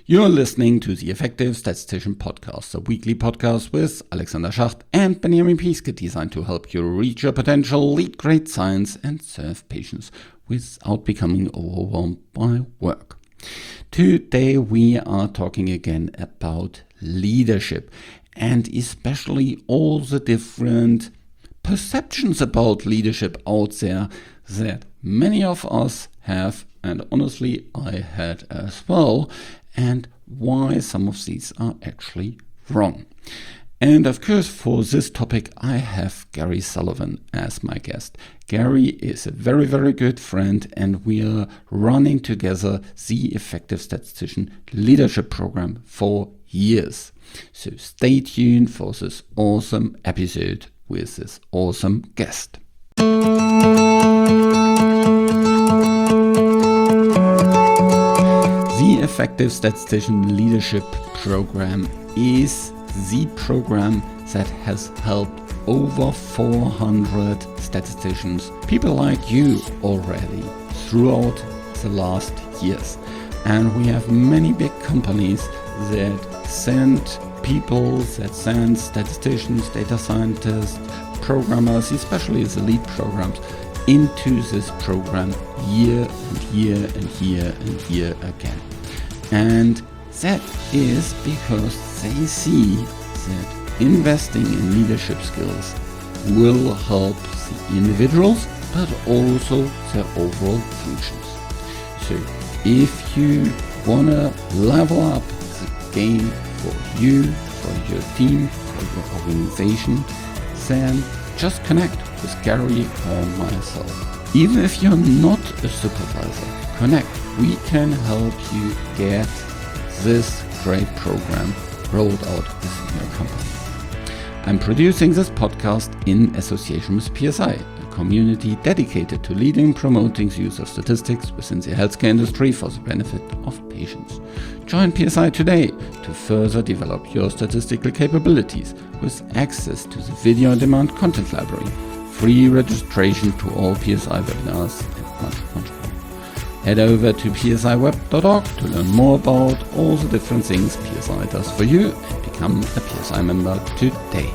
You're listening to the Effective Statistician Podcast, a weekly podcast with Alexander Schacht and Benjamin Piske, designed to help you reach your potential, lead great science, and serve patients without becoming overwhelmed by work. Today we are talking again about leadership, and especially all the different perceptions about leadership out there that many of us have, and honestly I had as well, and why some of these are actually wrong. And of course, for this topic, I have Gary Sullivan as my guest. Gary is a very, very good friend, and we are running together the Effective Statistician Leadership Program for years. So stay tuned for this awesome episode with this awesome guest. The Effective Statistician Leadership Program is the program that has helped over 400 statisticians, people like you already, throughout the last years. And we have many big companies that send people, that send statisticians, data scientists, programmers, especially the lead programs, into this program year and year and year and year again. And that is because they see that investing in leadership skills will help the individuals, but also their overall functions. So if you want to level up the game for you, for your team, for your organization, then just connect with Gary or myself. Even if you're not a supervisor, connect. We can help you get this great program rolled out within your company. I'm producing this podcast in association with PSI, a community dedicated to leading and promoting the use of statistics within the healthcare industry for the benefit of patients. Join PSI today to further develop your statistical capabilities with access to the video on demand content library, free registration to all PSI webinars, and much more. Head over to psiweb.org to learn more about all the different things PSI does for you and become a PSI member today.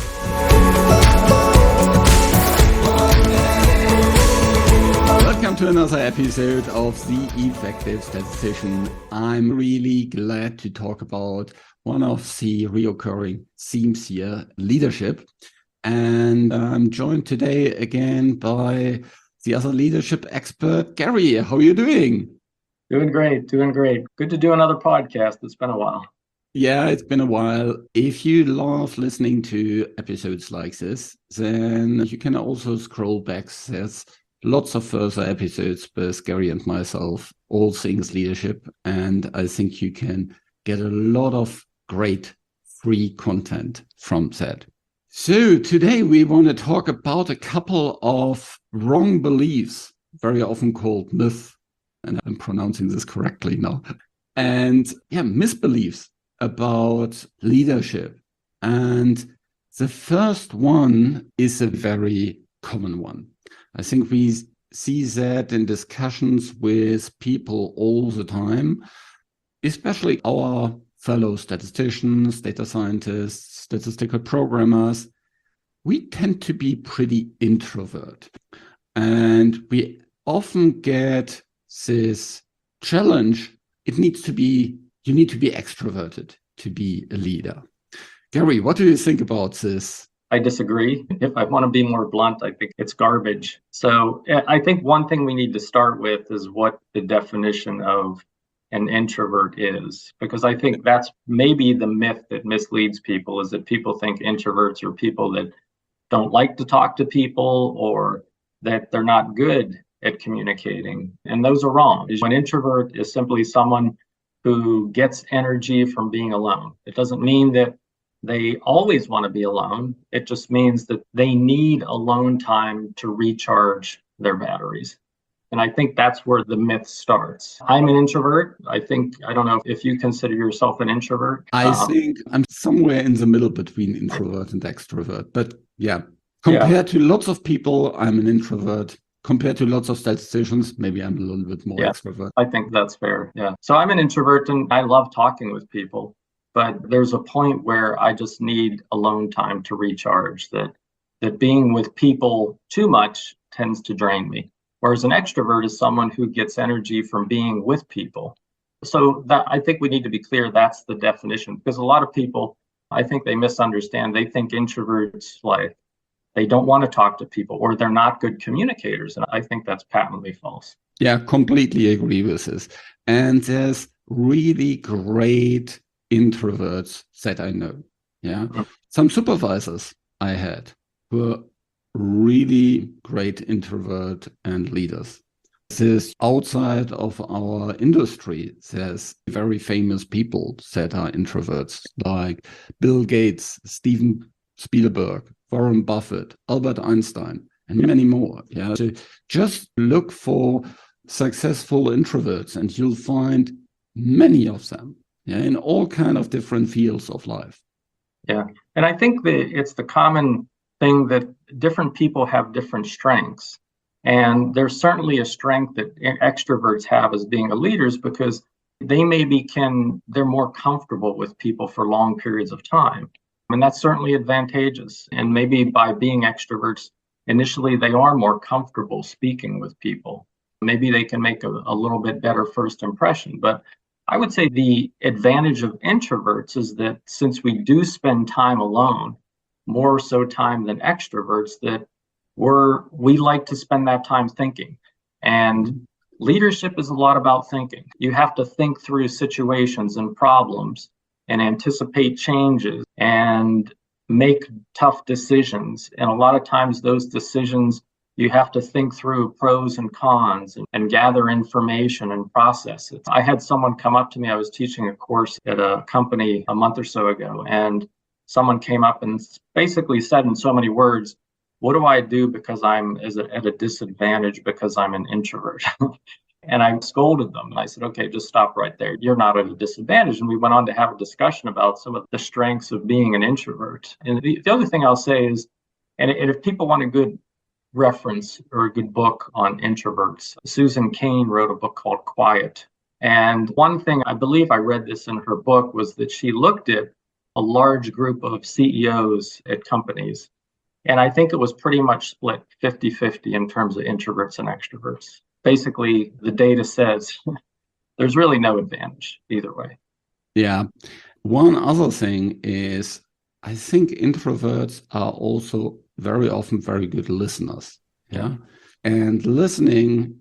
Welcome to another episode of The Effective Statistician. I'm really glad to talk about one of the reoccurring themes here, leadership. And I'm joined today again by the other leadership expert, Gary. How are you doing? Doing great. Good to do another podcast. It's been a while. Yeah, it's been a while. If you love listening to episodes like this, then you can also scroll back. There's lots of further episodes with Gary and myself, all things leadership. And I think you can get a lot of great free content from that. So today we want to talk about a couple of wrong beliefs, very often called myths, and I'm pronouncing this correctly now, and misbeliefs about leadership. And the first one is a very common one. I think we see that in discussions with people all the time, especially our fellow statisticians, data scientists, statistical programmers. We tend to be pretty introvert, and we often get this challenge. You need to be extroverted to be a leader. Gary, what do you think about this? I disagree. If I want to be more blunt, I think it's garbage. So I think one thing we need to start with is what the definition of an introvert is, because I think that's maybe the myth that misleads people, is that people think introverts are people that don't like to talk to people or that they're not good at communicating. And those are wrong. An introvert is simply someone who gets energy from being alone. It doesn't mean that they always want to be alone. It just means that they need alone time to recharge their batteries. And I think that's where the myth starts. I'm an introvert. I don't know if you consider yourself an introvert. I think I'm somewhere in the middle between introvert and extrovert. But compared to lots of people, I'm an introvert. compared to lots of statisticians, maybe I'm a little bit more Yeah, extrovert. I think that's fair. Yeah. So I'm an introvert and I love talking with people, but there's a point where I just need alone time to recharge. That being with people too much tends to drain me. Whereas an extrovert is someone who gets energy from being with people. So that I think we need to be clear that's the definition, because a lot of people, I think they misunderstand. They think introverts like they don't want to talk to people or they're not good communicators. And I think that's patently false. Yeah, completely agree with this. And there's really great introverts that I know. Yeah. Mhm. Some supervisors I had were really great introvert and leaders. This outside of our industry, there's very famous people that are introverts, like Bill Gates, Steven Spielberg, Warren Buffett, Albert Einstein, and many more. Yeah. So just look for successful introverts and you'll find many of them, yeah, in all kind of different fields of life. Yeah. And I think that it's the common thing that different people have different strengths. And there's certainly a strength that extroverts have as being a leaders because they're more comfortable with people for long periods of time. And that's certainly advantageous. And maybe by being extroverts, initially they are more comfortable speaking with people. Maybe they can make a little bit better first impression. But I would say the advantage of introverts is that since we do spend time alone, more so time than extroverts, that we like to spend that time thinking. And leadership is a lot about thinking. You have to think through situations and problems and anticipate changes and make tough decisions. And a lot of times those decisions, you have to think through pros and cons and gather information and process it. I had someone come up to me. I was teaching a course at a company a month or so ago, and someone came up and basically said in so many words, what do I do because I'm at a disadvantage because I'm an introvert? And I scolded them and I said, okay, just stop right there. You're not at a disadvantage. And we went on to have a discussion about some of the strengths of being an introvert. And the other thing I'll say is, and if people want a good reference or a good book on introverts, Susan Cain wrote a book called Quiet. And one thing, I believe I read this in her book, was that she looked at a large group of CEOs at companies. And I think it was pretty much split 50-50 in terms of introverts and extroverts. Basically, the data says there's really no advantage either way. Yeah. One other thing is, I think introverts are also very often very good listeners. Yeah. And listening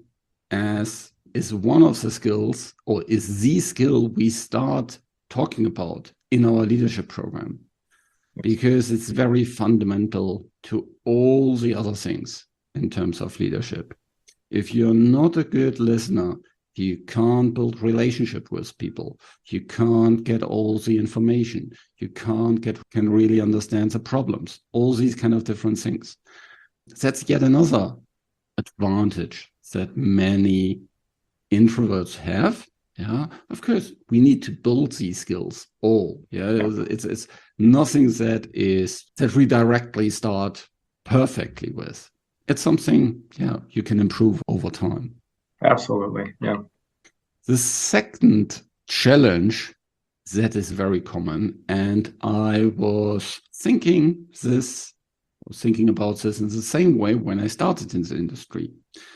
is one of the skills, or is the skill we start talking about in our leadership program, because it's very fundamental to all the other things in terms of leadership. If you're not a good listener, you can't build relationship with people. You can't get all the information. You can really understand the problems, all these kind of different things. That's yet another advantage that many introverts have. Yeah, of course, we need to build these skills all. Yeah, it's nothing that we directly start perfectly with. It's something, yeah, you can improve over time. Absolutely, yeah. The second challenge that is very common, and I was thinking about this in the same way when I started in the industry.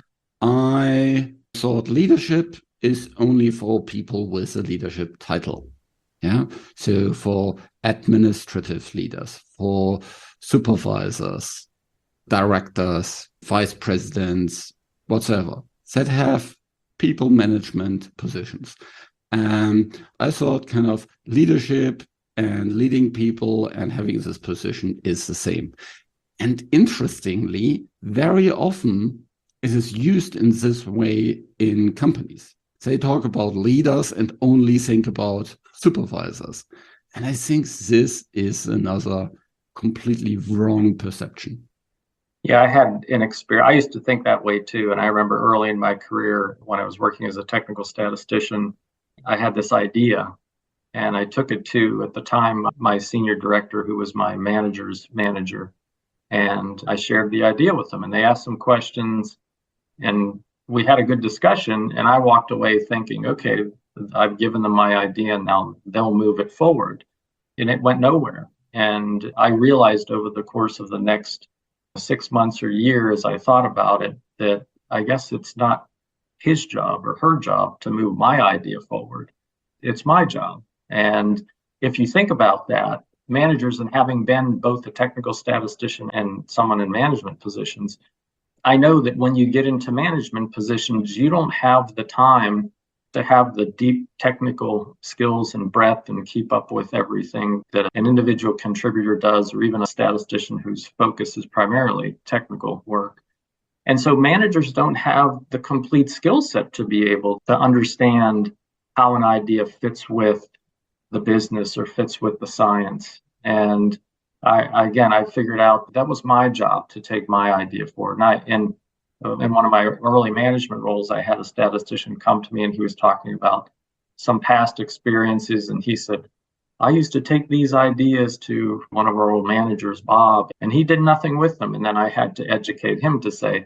I thought leadership is only for people with a leadership title. Yeah. So for administrative leaders, for supervisors, directors, vice presidents, whatever, that have people management positions. And I thought kind of leadership and leading people and having this position is the same. And interestingly, very often it is used in this way in companies. They talk about leaders and only think about supervisors. And I think this is another completely wrong perception. Yeah, I had an experience. I used to think that way too. And I remember early in my career when I was working as a technical statistician, I had this idea and I took it to, at the time, my senior director, who was my manager's manager. And I shared the idea with them and they asked some questions. And we had a good discussion, and I walked away thinking, okay, I've given them my idea, and now they'll move it forward. And it went nowhere. And I realized over the course of the next 6 months or year, as I thought about it, that I guess it's not his job or her job to move my idea forward. It's my job. And if you think about that, managers, and having been both a technical statistician and someone in management positions, I know that when you get into management positions, you don't have the time to have the deep technical skills and breadth and keep up with everything that an individual contributor does, or even a statistician whose focus is primarily technical work. And so managers don't have the complete skill set to be able to understand how an idea fits with the business or fits with the science. And I figured out that was my job to take my idea forward. And in one of my early management roles, I had a statistician come to me, and he was talking about some past experiences. And he said, I used to take these ideas to one of our old managers, Bob, and he did nothing with them. And then I had to educate him to say,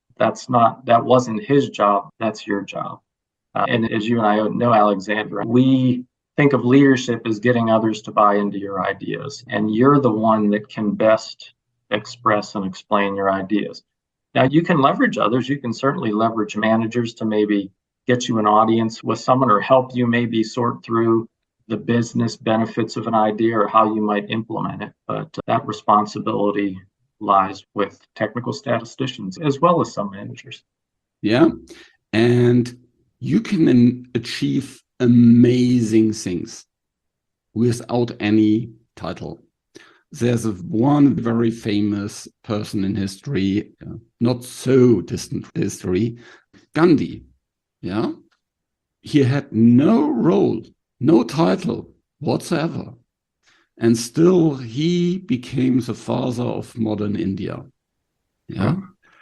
that wasn't his job, that's your job. And as you and I know, Alexandra, we think of leadership as getting others to buy into your ideas. And you're the one that can best express and explain your ideas. Now, you can leverage others. You can certainly leverage managers to maybe get you an audience with someone, or help you maybe sort through the business benefits of an idea or how you might implement it. But that responsibility lies with technical statisticians as well as some managers. Yeah. And you can achieve amazing things without any title. There's one very famous person in history, not so distant history, Gandhi. Yeah, he had no role, no title whatsoever, and still he became the father of modern India. Yeah,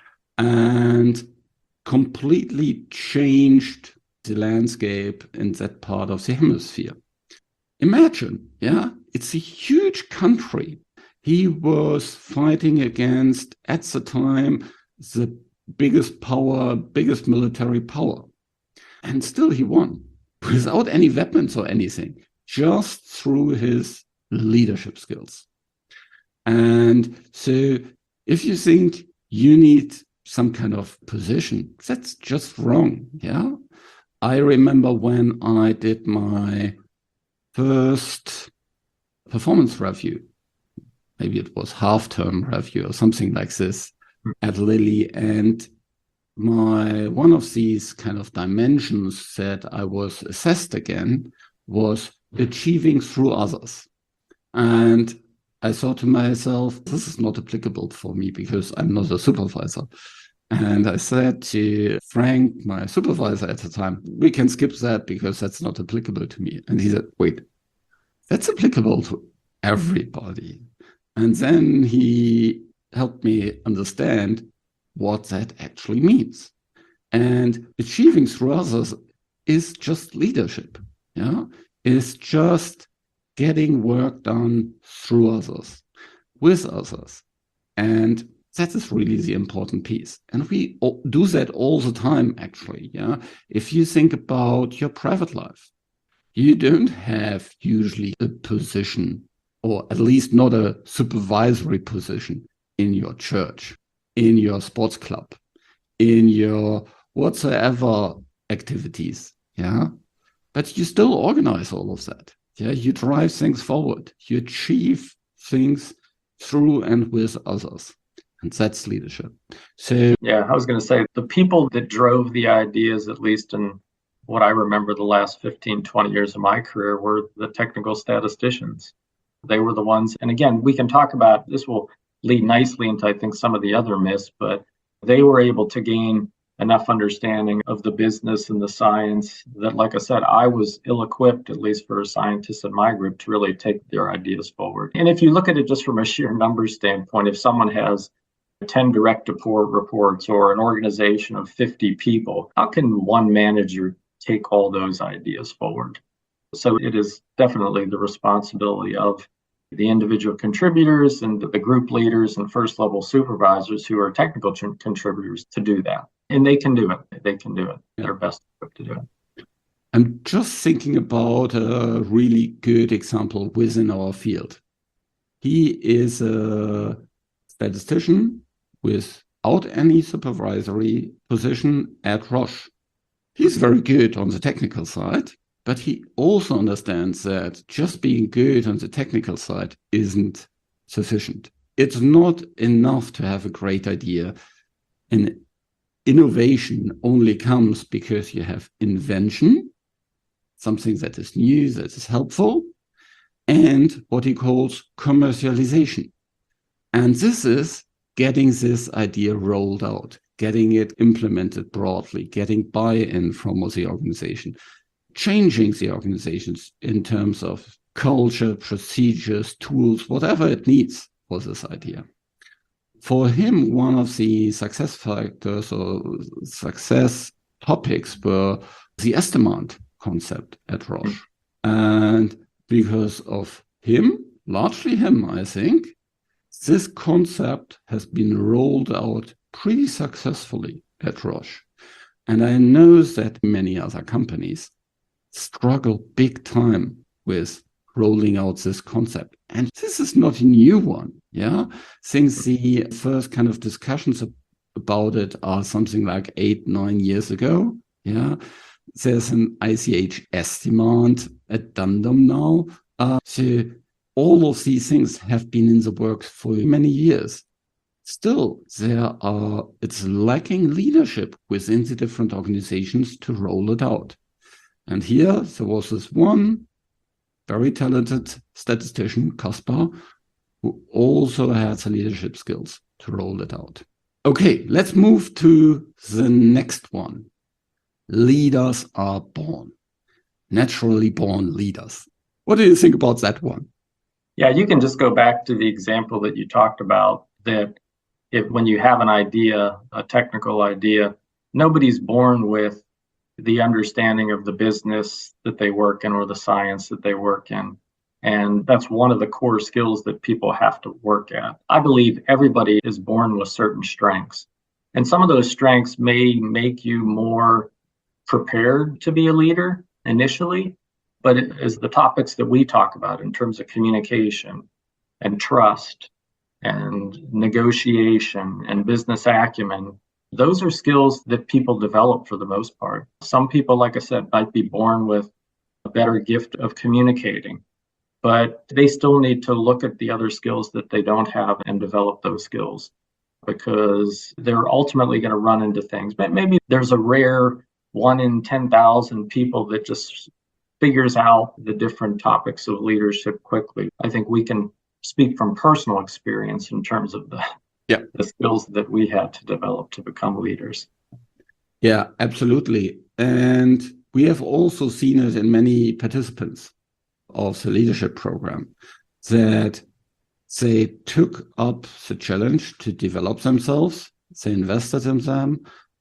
and completely changed the landscape in that part of the hemisphere. Imagine, yeah, it's a huge country. He was fighting against, at the time, the biggest power, biggest military power. And still he won without any weapons or anything, just through his leadership skills. And so if you think you need some kind of position, that's just wrong, yeah? I remember when I did my first performance review, maybe it was half-term review or something like this at Lilly, and one of these kind of dimensions that I was assessed again was achieving through others. And I thought to myself, this is not applicable for me because I'm not a supervisor. And I said to Frank, my supervisor at the time, we can skip that because that's not applicable to me. And he said, wait, that's applicable to everybody. And then he helped me understand what that actually means. And achieving through others is just leadership. Yeah, it's just getting work done through others, with others. And that is really the important piece. And we do that all the time, actually. Yeah. If you think about your private life, you don't have usually a position, or at least not a supervisory position, in your church, in your sports club, in your whatsoever activities. Yeah. But you still organize all of that. Yeah. You drive things forward. You achieve things through and with others. And that's leadership. So yeah, I was going to say the people that drove the ideas, at least in what I remember the last 15, 20 years of my career, were the technical statisticians. They were the ones. And again, we can talk about, this will lead nicely into, I think, some of the other myths, but they were able to gain enough understanding of the business and the science that, like I said, I was ill-equipped, at least for scientists in my group, to really take their ideas forward. And if you look at it just from a sheer numbers standpoint, if someone has 10 direct reports or an organization of 50 people, how can one manager take all those ideas forward? So it is definitely the responsibility of the individual contributors and the group leaders and first level supervisors who are technical contributors to do that. And they can do it. They can do it. Yeah. They're best equipped to do it. I'm just thinking about a really good example within our field. He is a statistician without any supervisory position at Roche. He's very good on the technical side, but he also understands that just being good on the technical side isn't sufficient. It's not enough to have a great idea. And innovation only comes because you have invention, something that is new, that is helpful, and what he calls commercialization. And this is getting this idea rolled out, getting it implemented broadly, getting buy-in from the organization, changing the organizations in terms of culture, procedures, tools, whatever it needs for this idea. For him, one of the success factors or success topics were the estimand concept at Roche. And because of him, largely him, I think, this concept has been rolled out pretty successfully at Roche. And I know that many other companies struggle big time with rolling out this concept. And this is not a new one, yeah? Since the first kind of discussions about it are something like 8-9 years ago, yeah? There's an ICH estimand at Dundum now. So all of these things have been in the works for many years. Still, it's lacking leadership within the different organizations to roll it out. And here there was this one very talented statistician, Caspar, who also has the leadership skills to roll it out. Okay, let's move to the next one. Leaders are born, naturally born leaders. What do you think about that one? Yeah, you can just go back to the example that you talked about, that when you have an idea, a technical idea, nobody's born with the understanding of the business that they work in or the science that they work in. And that's one of the core skills that people have to work at. I believe everybody is born with certain strengths. And some of those strengths may make you more prepared to be a leader initially, but as the topics that we talk about in terms of communication and trust and negotiation and business acumen, those are skills that people develop for the most part. Some people, like I said, might be born with a better gift of communicating, but they still need to look at the other skills that they don't have and develop those skills, because they're ultimately going to run into things. But maybe there's a rare 1 in 10,000 people that just figures out the different topics of leadership quickly. I think we can speak from personal experience in terms of the skills that we had to develop to become leaders. Yeah, absolutely. And we have also seen it in many participants of the leadership program, that they took up the challenge to develop themselves, they invested in them,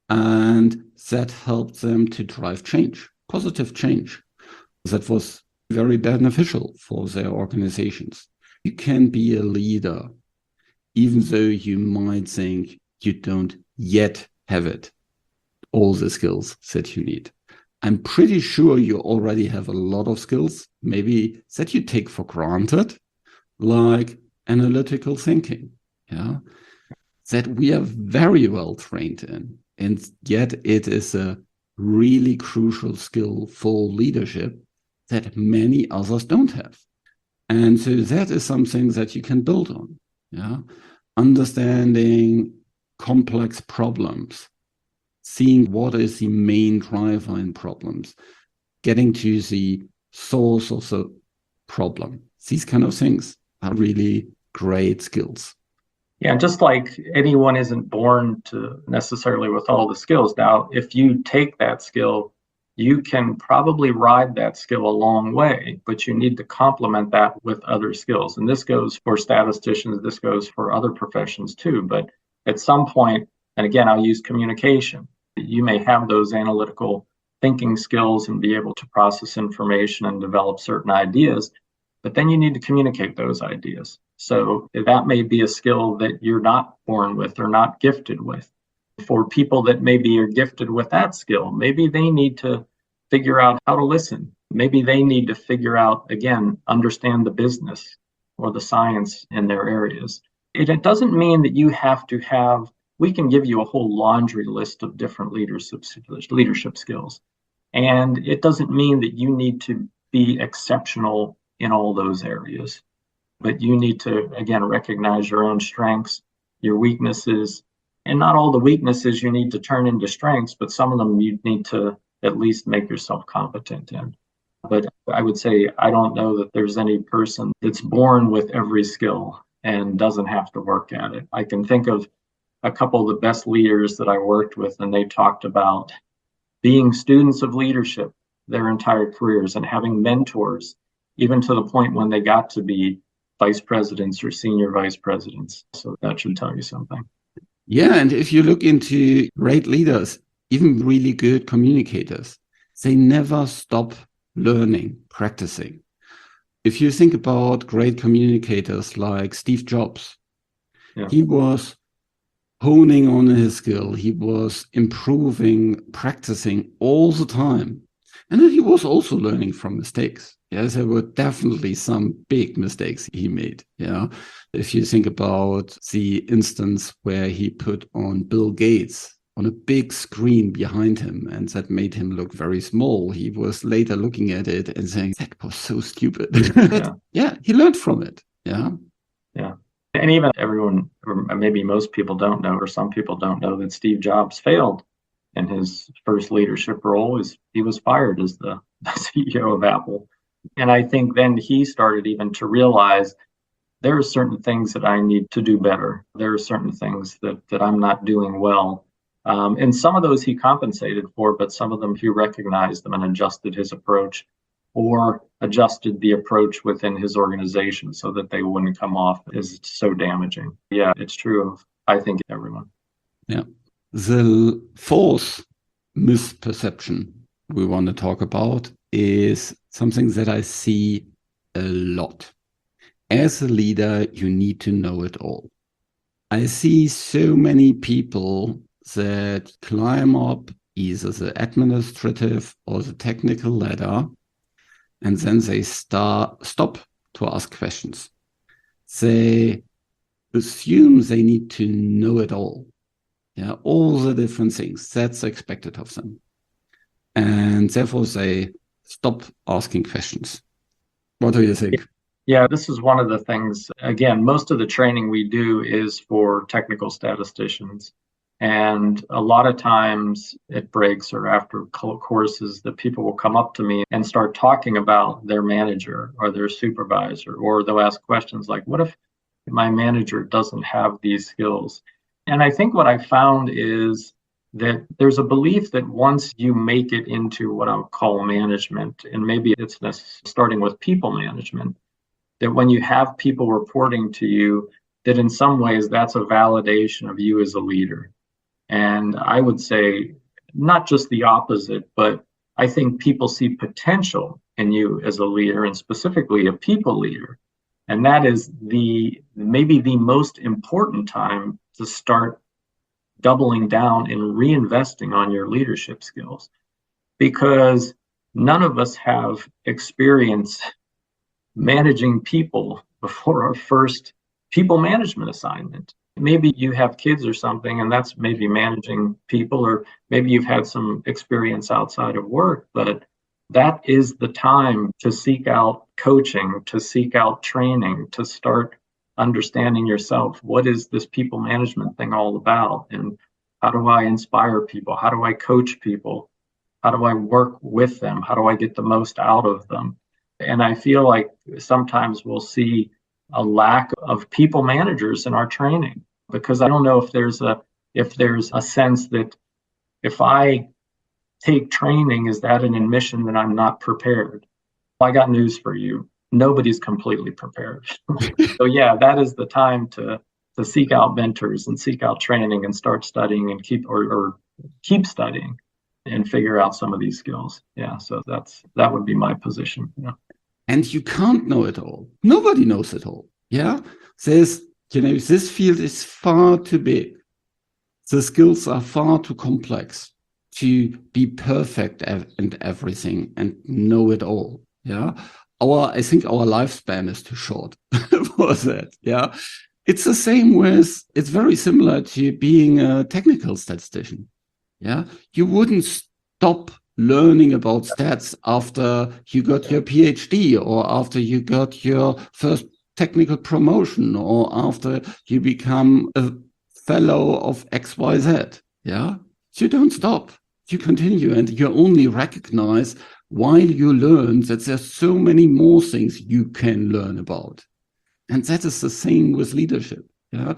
and that helped them to drive change, positive change. That was very beneficial for their organizations. You can be a leader even though you might think you don't yet have it, all the skills that you need. I'm pretty sure you already have a lot of skills, maybe that you take for granted, like analytical thinking, yeah, that we are very well trained in. And yet it is a really crucial skill for leadership that many others don't have. And so that is something that you can build on. Yeah, understanding complex problems, seeing what is the main driver in problems, getting to the source of the problem. These kind of things are really great skills. Yeah, just like anyone isn't born to necessarily with all the skills. Now, if you take that skill, you can probably ride that skill a long way, but you need to complement that with other skills. And this goes for statisticians, this goes for other professions too. But at some point, and again, I'll use communication, you may have those analytical thinking skills and be able to process information and develop certain ideas. but then you need to communicate those ideas. So that may be a skill that you're not born with or not gifted with. For people that maybe are gifted with that skill, maybe they need to figure out how to listen. Maybe they need to figure out, again, understand the business or the science in their areas. It doesn't mean that you have to have, we can give you a whole laundry list of different leadership skills. And it doesn't mean that you need to be exceptional in all those areas, but you need to, again, recognize your own strengths, your weaknesses, and not all the weaknesses you need to turn into strengths, but some of them you need to at least make yourself competent in. But I would say, I don't know that there's any person that's born with every skill and doesn't have to work at it. I can think of a couple of the best leaders that I worked with, and they talked about being students of leadership their entire careers and having mentors, even to the point when they got to be vice presidents or senior vice presidents. So that should tell you something. Yeah, and if you look into great leaders, even really good communicators, they never stop learning, practicing. If you think about great communicators like Steve Jobs, he was honing on his skill. He was improving, practicing all the time. And then he was also learning from mistakes. Yes, there were definitely some big mistakes he made. Yeah. If you think about the instance where he put on Bill Gates on a big screen behind him, and that made him look very small. He was later looking at it and saying, that was so stupid. Yeah, he learned from it. Yeah. Yeah. And even everyone, or maybe most people don't know, or some people don't know, that Steve Jobs failed in his first leadership role. He was fired as the CEO of Apple. And I think then he started even to realize there are certain things that I need to do better. There are certain things that I'm not doing well. And some of those he compensated for, but some of them he recognized them and adjusted his approach, or adjusted the approach within his organization so that they wouldn't come off as so damaging. Yeah, it's true of, I think, everyone. Yeah. The fourth misperception we want to talk about is something that I see a lot. As a leader, you need to know it all. I see so many people that climb up either the administrative or the technical ladder, and then they stop to ask questions. They assume they need to know it all. Yeah, all the different things that's expected of them. And therefore they stop asking questions. What do you think? Yeah, this is one of the things, again, most of the training we do is for technical statisticians. And a lot of times at breaks or after courses, that people will come up to me and start talking about their manager or their supervisor, or they'll ask questions like, what if my manager doesn't have these skills? And I think what I found is that there's a belief that once you make it into what I'll call management, and maybe it's starting with people management, that when you have people reporting to you, that in some ways that's a validation of you as a leader. And I would say not just the opposite, but I think people see potential in you as a leader, and specifically a people leader. And that is maybe the most important time to start doubling down and reinvesting on your leadership skills, because none of us have experience managing people before our first people management assignment. Maybe you have kids or something, and that's maybe managing people, or maybe you've had some experience outside of work, but that is the time to seek out coaching, to seek out training, to start understanding yourself. What is this people management thing all about? And how do I inspire people? How do I coach people? How do I work with them? How do I get the most out of them? And I feel like sometimes we'll see a lack of people managers in our training, because I don't know if there's a sense that if I take training, is that an admission that I'm not prepared? Well, I got news for you. Nobody's completely prepared. So yeah, that is the time to seek out mentors and seek out training and start studying and keep studying and figure out some of these skills. Yeah, so that would be my position. Yeah. And you can't know it all. Nobody knows it all. Yeah. This field is far too big. The skills are far too complex to be perfect in everything and know it all. Yeah. I think our lifespan is too short for that. Yeah. It's the same it's very similar to being a technical statistician. Yeah. You wouldn't stop learning about stats after you got your PhD or after you got your first technical promotion or after you become a fellow of XYZ. Yeah. You don't stop. You continue and you only recognize while you learn that there's so many more things you can learn about. And that is the same with leadership. Yeah.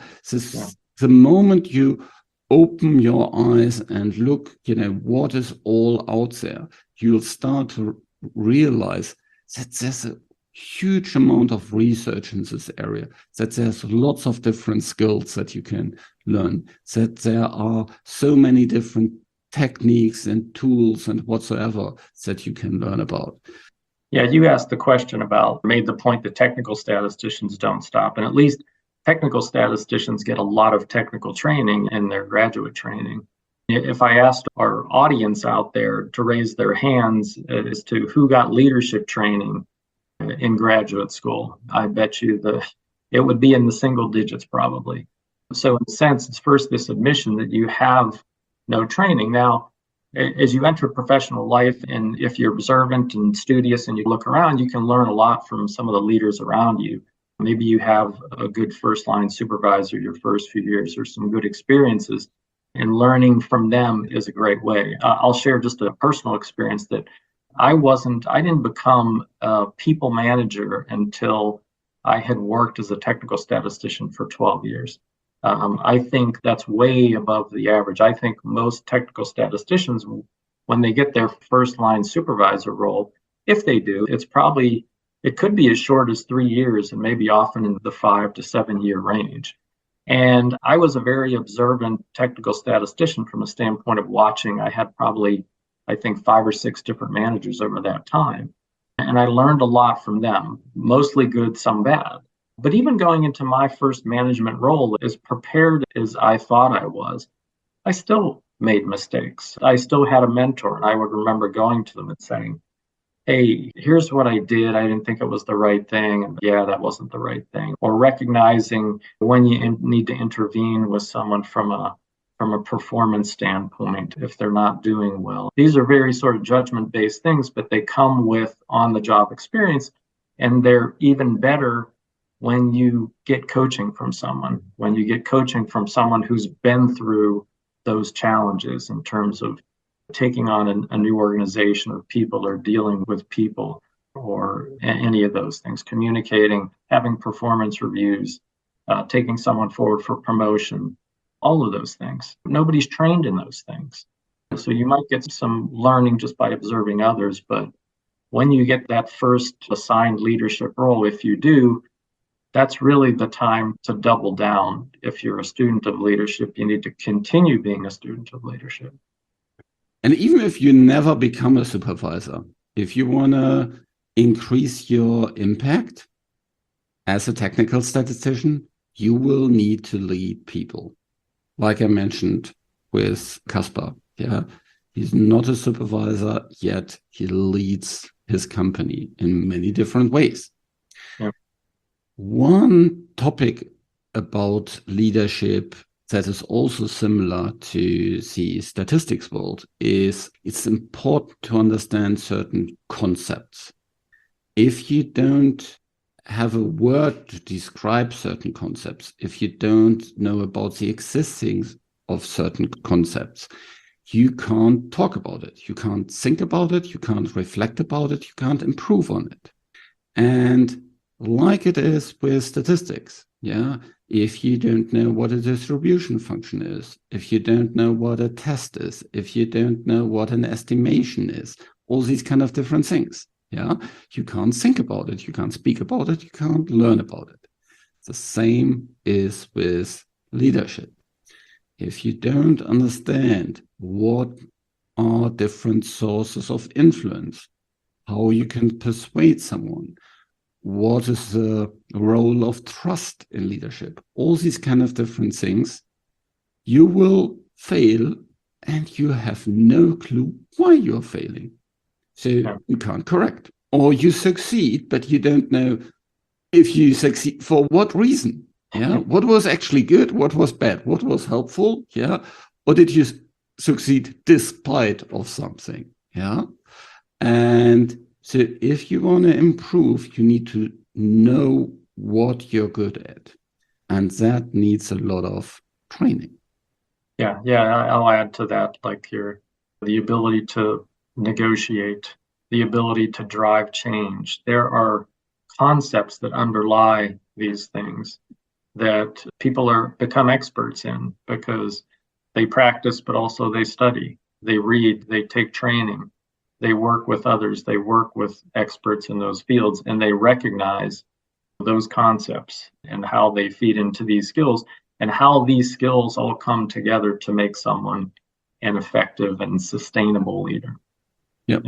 The moment you open your eyes and look, what is all out there, you'll start to realize that there's a huge amount of research in this area, that there's lots of different skills that you can learn, that there are so many different techniques and tools and whatsoever that you can learn about. Yeah, you asked the question made the point that technical statisticians don't stop. And at least technical statisticians get a lot of technical training in their graduate training. If I asked our audience out there to raise their hands as to who got leadership training in graduate school, I bet you it would be in the single digits probably. So in a sense, it's first this admission that you have no training. Now, as you enter professional life, and if you're observant and studious and you look around, you can learn a lot from some of the leaders around you. Maybe you have a good first line supervisor your first few years or some good experiences, and learning from them is a great way. I'll share just a personal experience that I didn't become a people manager until I had worked as a technical statistician for 12 years. I think that's way above the average. I think most technical statisticians, when they get their first line supervisor role, if they do, it could be as short as 3 years and maybe often in the 5 to 7 year range. And I was a very observant technical statistician from a standpoint of watching. I had probably, I think, 5 or 6 different managers over that time. And I learned a lot from them, mostly good, some bad. But even going into my first management role, as prepared as I thought I was, I still made mistakes. I still had a mentor, and I would remember going to them and saying, hey, here's what I did. I didn't think it was the right thing. And yeah, that wasn't the right thing. Or recognizing when you need to intervene with someone from a performance standpoint if they're not doing well. These are very sort of judgment-based things, but they come with on-the-job experience, and they're even better when you get coaching from someone, who's been through those challenges in terms of taking on a new organization of people or dealing with people or any of those things, communicating, having performance reviews, taking someone forward for promotion, all of those things. Nobody's trained in those things. So you might get some learning just by observing others, but when you get that first assigned leadership role, if you do, that's really the time to double down. If you're a student of leadership, you need to continue being a student of leadership. And even if you never become a supervisor, if you want to increase your impact as a technical statistician, you will need to lead people. Like I mentioned with Caspar, yeah, he's not a supervisor, yet he leads his company in many different ways. Yeah. One topic about leadership that is also similar to the statistics world is it's important to understand certain concepts. If you don't have a word to describe certain concepts, if you don't know about the existence of certain concepts, you can't talk about it. You can't think about it. You can't reflect about it. You can't improve on it. And like it is with statistics, yeah, if you don't know what a distribution function is, if you don't know what a test is, if you don't know what an estimation is, all these kind of different things, yeah, you can't think about it, you can't speak about it, you can't learn about it. The same is with leadership. If you don't understand what are different sources of influence, how you can persuade someone, what is the role of trust in leadership, all these kind of different things, you will fail and you have no clue why you're failing. So you can't correct. Or you succeed, but you don't know if you succeed for what reason. Yeah. What was actually good? What was bad? What was helpful? Yeah. Or did you succeed despite of something? Yeah. And so if you want to improve, you need to know what you're good at. And that needs a lot of training. Yeah. I'll add to that, like the ability to negotiate, the ability to drive change. There are concepts that underlie these things that people become experts in because they practice, but also they study, they read, they take training, they work with others, they work with experts in those fields, and they recognize those concepts and how they feed into these skills and how these skills all come together to make someone an effective and sustainable leader. Yep.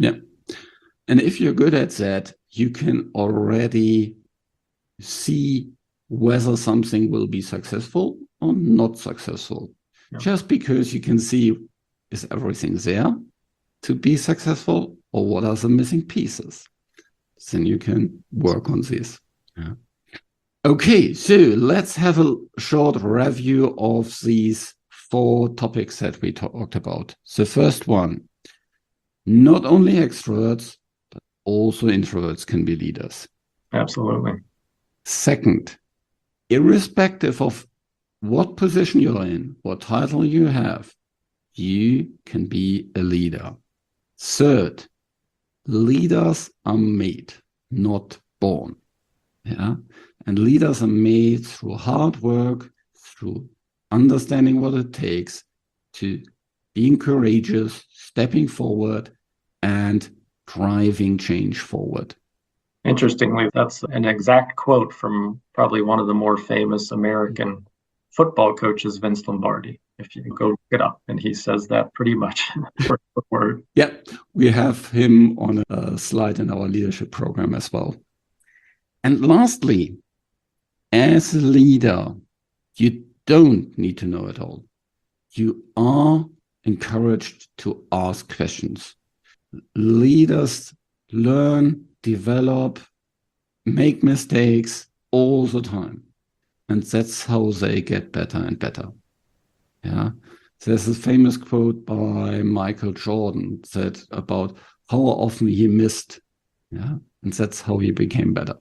And if you're good at that, you can already see whether something will be successful or not successful. Yep. Just because you can see, is everything there to be successful, or what are the missing pieces? Then you can work on this. Yeah. Okay, so let's have a short review of these 4 topics that we talked about. The first one, not only extroverts, but also introverts can be leaders. Absolutely. Second, irrespective of what position you're in, what title you have, you can be a leader. Third, leaders are made, not born. Yeah, and leaders are made through hard work, through understanding what it takes, to being courageous, stepping forward, and driving change forward. Interestingly, that's an exact quote from probably one of the more famous American football coaches, Vince Lombardi. If you go look it up, and he says that pretty much word for word. Yeah, we have him on a slide in our leadership program as well. And lastly, as a leader, you don't need to know it all. You are encouraged to ask questions. Leaders learn, develop, make mistakes all the time. And that's how they get better and better. Yeah. There's a famous quote by Michael Jordan that about how often he missed. Yeah. And that's how he became better.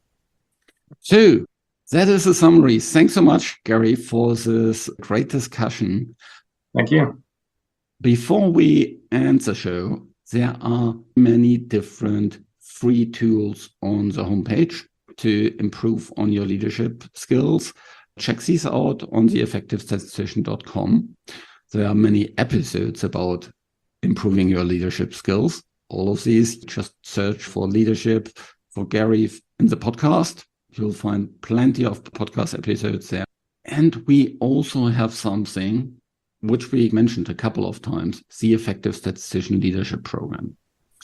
So that is a summary. Thanks so much, Gary, for this great discussion. Thank you. Before we end the show, there are many different free tools on the homepage to improve on your leadership skills. Check these out on theeffectivestatistician.com. There are many episodes about improving your leadership skills. All of these, just search for leadership for Gary in the podcast. You'll find plenty of podcast episodes there. And we also have something which we mentioned a couple of times, the Effective Statistician Leadership Program.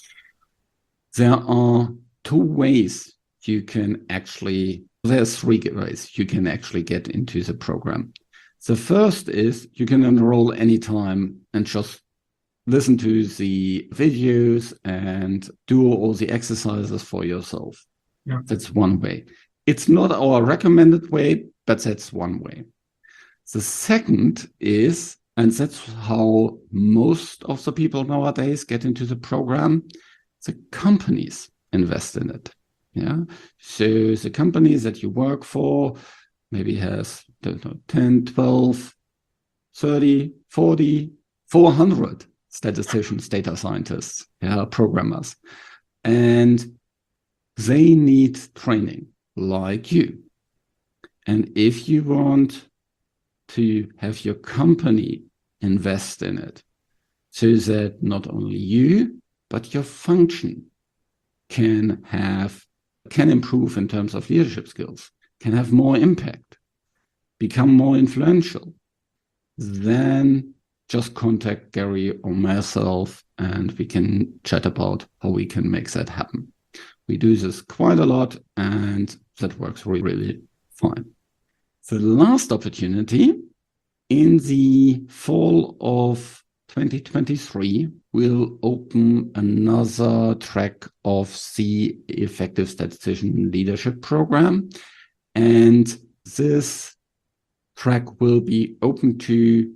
There are 2 ways you can actually, there's 3 ways you can actually get into the program. The first is you can enroll anytime and just listen to the videos and do all the exercises for yourself. Yeah. That's one way. It's not our recommended way, but that's one way. The second is, and that's how most of the people nowadays get into the program, the companies invest in it. Yeah. So the companies that you work for maybe has 10, 12, 30, 40, 400 statisticians, data scientists, programmers. And they need training like you. And if you want to have your company invest in it so that not only you, but your function can improve in terms of leadership skills, can have more impact, become more influential, then just contact Gary or myself and we can chat about how we can make that happen. We do this quite a lot and that works really, really fine. The last opportunity, in the fall of 2023, we'll open another track of the Effective Statistician Leadership Program. And this track will be open to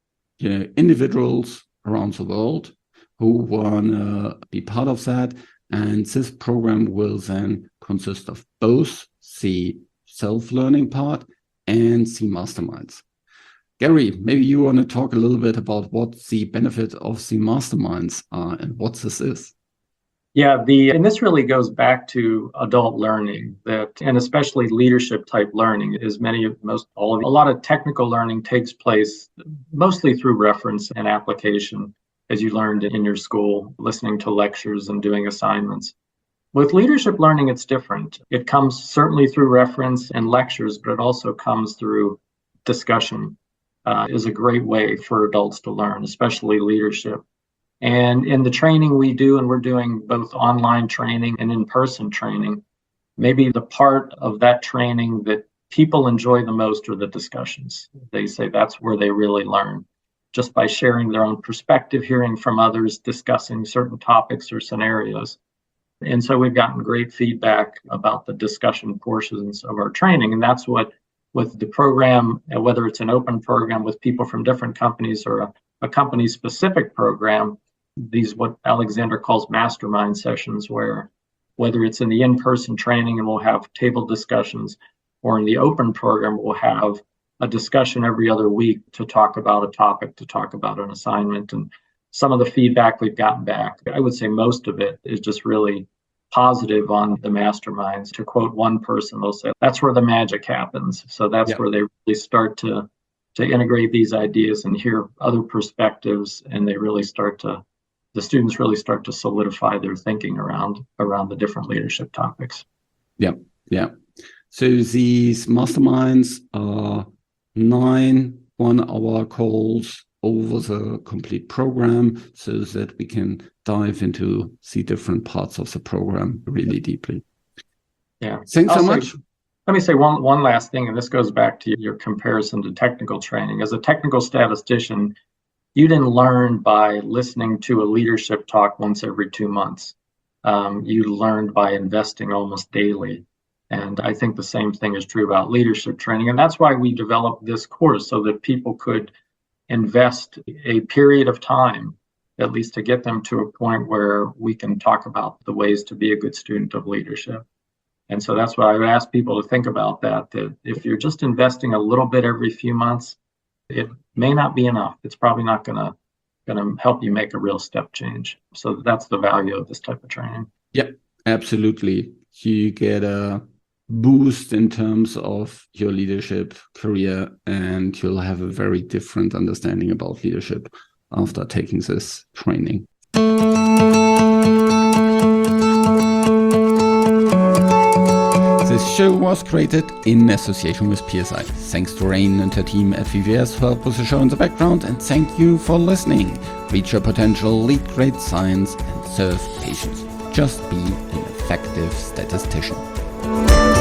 individuals around the world who want to be part of that. And this program will then consist of both the self-learning part and the masterminds. Gary, maybe you want to talk a little bit about what the benefit of the masterminds are and what this is. Yeah, and this really goes back to adult learning, and especially leadership type learning. A lot of technical learning takes place mostly through reference and application, as you learned in your school, listening to lectures and doing assignments. With leadership learning, it's different. It comes certainly through reference and lectures, but it also comes through discussion. Is a great way for adults to learn, especially leadership. And in the training we do, and we're doing both online training and in-person training, maybe the part of that training that people enjoy the most are the discussions. They say that's where they really learn, just by sharing their own perspective, hearing from others, discussing certain topics or scenarios. And so we've gotten great feedback about the discussion portions of our training. And that's what, with the program, whether it's an open program with people from different companies or a company-specific program, these what Alexander calls mastermind sessions, where whether it's in the in-person training and we'll have table discussions, or in the open program, we'll have a discussion every other week to talk about a topic, to talk about an assignment. And some of the feedback we've gotten back, I would say most of it is just really positive on the masterminds. To quote one person, they'll say, that's where the magic happens. So that's where they really start to integrate these ideas and hear other perspectives, and the students really start to solidify their thinking around the different leadership topics. Yeah. So these masterminds are 9 1-hour calls over the complete program so that we can dive into the different parts of the program really deeply. Yeah. Thanks so much. Let me say one last thing, and this goes back to your comparison to technical training. As a technical statistician, you didn't learn by listening to a leadership talk once every 2 months. You learned by investing almost daily. And I think the same thing is true about leadership training. And that's why we developed this course, so that people could invest a period of time, at least to get them to a point where we can talk about the ways to be a good student of leadership. And so that's why I would ask people to think about that if you're just investing a little bit every few months, it may not be enough. It's probably not going to help you make a real step change. So that's the value of this type of training. Yep, absolutely. You get a boost in terms of your leadership career, and you'll have a very different understanding about leadership after taking this training. This show was created in association with PSI. Thanks to Rain and her team at VVS for help with the show in the background, and thank you for listening. Reach your potential, lead great science, and serve patients. Just be an effective statistician.